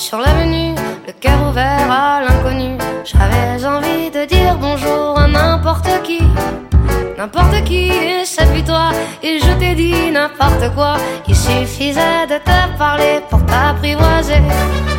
sur l'avenue, le cœur ouvert à l'inconnu. J'avais envie de dire bonjour à n'importe qui, et c'est puis toi. Et je t'ai dit n'importe quoi. Il suffisait de te parler pour t'apprivoiser.